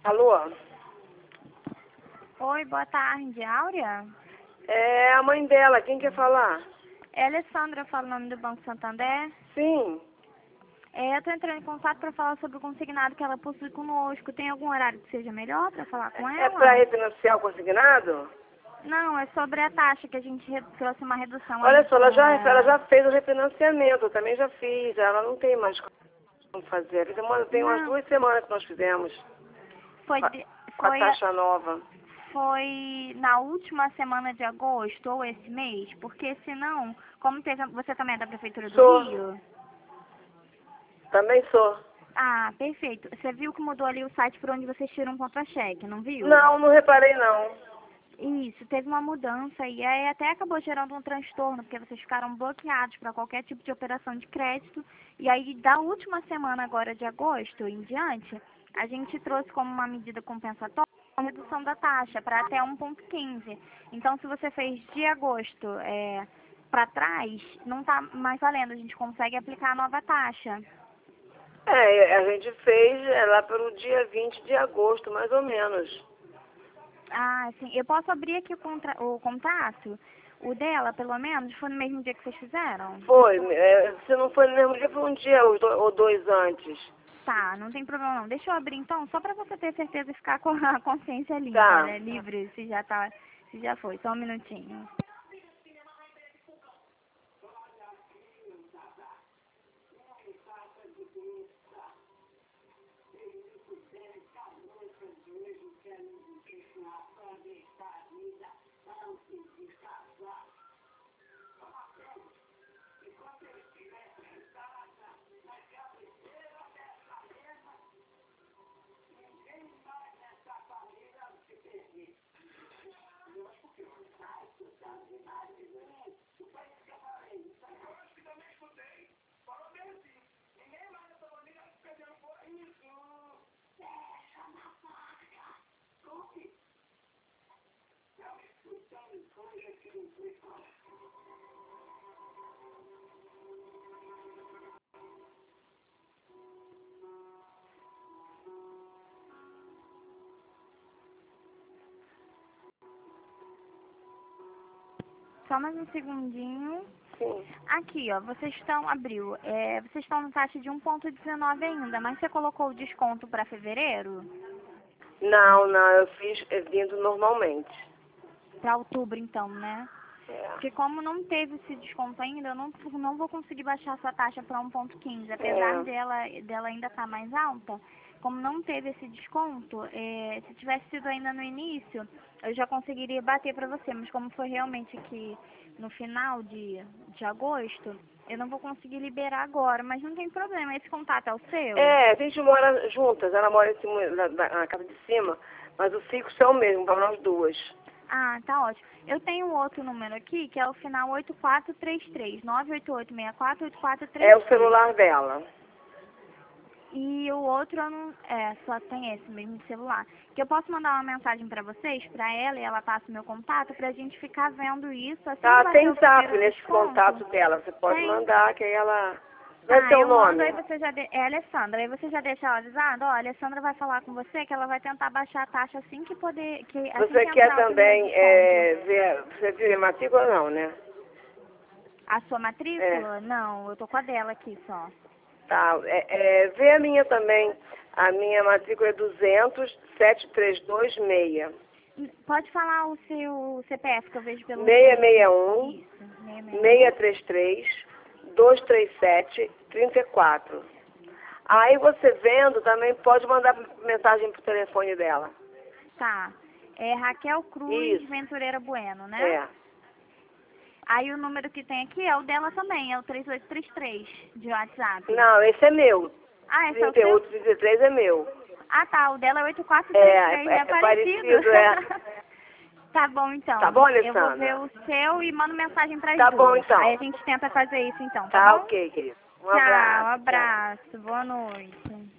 Alô? Oi, boa tarde. Áurea? É a mãe dela, quem quer falar? É a Alessandra, eu falo o nome do Banco Santander. Sim. Eu tô entrando em contato para falar sobre o consignado que ela possui conosco. Tem algum horário que seja melhor para falar com É para ela? refinanciar o consignado? Não, é sobre a taxa que a gente trouxe uma redução Olha aí só, com ela já fez o refinanciamento, eu também já fiz, ela não tem mais como fazer. Tem umas Não, 2 semanas que nós fizemos foi, com a de- com a foi, taxa nova. foi na última semana de agosto ou esse mês, porque senão, como teve, você também é da Prefeitura do Sou, Rio? também sou. Ah, perfeito. Você viu que mudou ali o site por onde vocês tiram um contra-cheque, não viu? Não, não reparei não. Isso, teve uma mudança e aí até acabou gerando um transtorno, porque vocês ficaram bloqueados para qualquer tipo de operação de crédito. E aí, da última semana agora de agosto em diante, a gente trouxe como uma medida compensatória a redução da taxa para até 1,15. Então, se você fez de agosto para trás, não está mais valendo, a gente consegue aplicar a nova taxa. É, a gente fez lá pelo dia 20 de agosto, mais ou menos. Ah, sim. Eu posso abrir aqui o contrato? O dela, pelo menos, foi no mesmo dia que vocês fizeram? Foi, se não foi no mesmo dia, foi um dia ou dois antes. Tá, não tem problema não. Deixa eu abrir então, só pra você ter certeza e ficar com a consciência limpa, Tá. né? Livre, se já foi. Só um minutinho. Só mais um segundinho. Sim. Aqui, ó, vocês estão na taxa de 1,19 ainda, mas você colocou o desconto para fevereiro? Não, eu fiz vindo normalmente. Para outubro, então, né? É. Porque como não teve esse desconto ainda, eu não vou conseguir baixar essa taxa para 1,15. Apesar É. dela ainda estar mais alta, como não teve esse desconto, se tivesse sido ainda no início, eu já conseguiria bater para você. Mas como foi realmente aqui no final de agosto, eu não vou conseguir liberar agora. Mas não tem problema, esse contato é o seu? É, a gente mora juntas, ela mora em cima, na casa de cima, mas o fixo é o mesmo para nós duas. Ah, tá ótimo. Eu tenho um outro número aqui, que é o final 8433, 988-64-8433. É o celular dela. E o outro eu não, só tem esse mesmo de celular. Que eu posso mandar uma mensagem pra vocês, pra ela, e ela passa o meu contato, pra gente ficar vendo isso. Assim que Tá, bater tem o zap primeiro nesse desconto, contato dela, você pode tem. mandar, que aí ela... Vai Ah, ter o eu mando, nome. aí você é a Alessandra, aí você já deixa ela avisada, ó, a Alessandra vai falar com você que ela vai tentar baixar a taxa assim que poder, assim Você que quer entrar o primeiro também desconto. ver, você viu a matrícula não, né? A sua É, matrícula? Não, eu tô com a dela aqui só. tá. Vê a minha também. A minha matrícula é 200-7326. Pode falar o seu CPF que eu vejo pelo registro. 661 Isso, 661. 633 237 34. Aí você vendo também pode mandar mensagem pro telefone dela. Tá. É Raquel Cruz Isso, Ventureira Bueno, né? é. Aí o número que tem aqui é o dela também, é o 3833 de WhatsApp. Não, esse é meu. Ah, esse é o seu? 3833 é meu. Ah, tá. O dela é É, 8433, é parecido. parecido, é. Tá bom, então. Tá bom, Eu vou ver Alessandra? o seu e mando mensagem para as Tá bom, duas. Aí então. a gente tenta fazer isso, então, tá Tá bom? ok, querido. Um Tchau, abraço. Tchau. abraço, boa noite.